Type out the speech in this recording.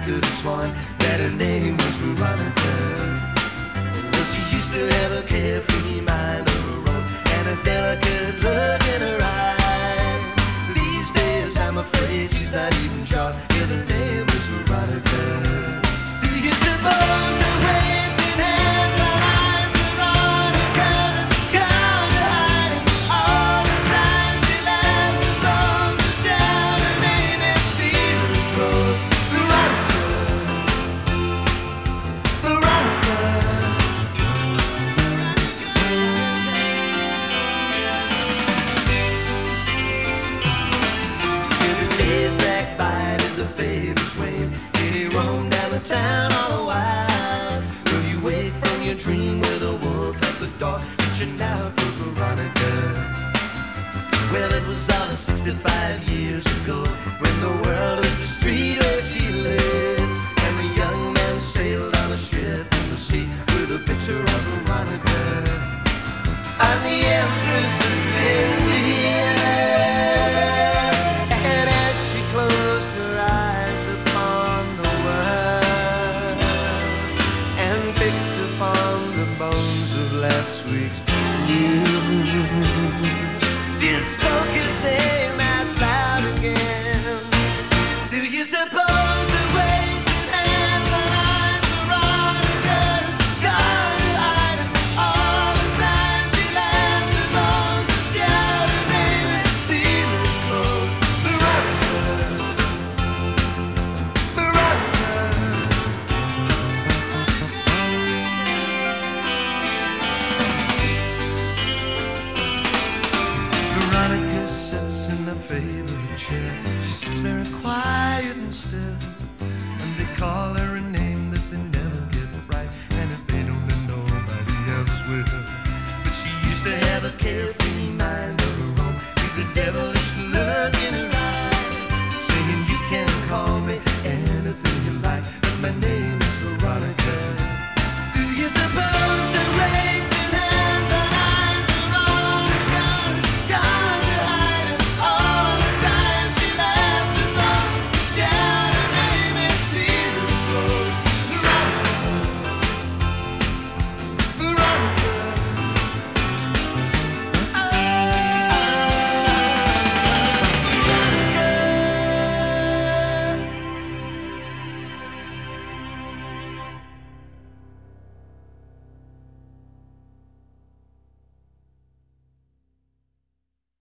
could have sworn that her name was Veronica. Well, she used to have a carefree mind of her own and a delicate look in her eye. These days I'm afraid she's not even sure if her name was Veronica. Do you suppose that waves in hands are eyes Veronica's come to hide all the time she laughs as those who shout her name and steal her clothes? Veronica, Veronica. The days drag by and the favors wane. He roamed down the town all the while. Will you wake from your dream with a wolf at the door, reaching out for Veronica? Well, it was all 65 years ago, when the world was the street where she lived, and the young man sailed on a ship in the sea with a picture of Veronica. I'm the Empress of India. And as she closed her eyes upon the world and picked upon the bones of last week's news, just spoke his name out loud again. Do you suppose the waves and hands and eyes Veronica gone to hide all the time she laughs at those who shout her name and steal her clothes? Veronica, Veronica. Veronica sits in her favorite chair. She sits very quiet and still, and they call her a name that they never get right, and if they don't, then nobody else will. But she used to have a carefree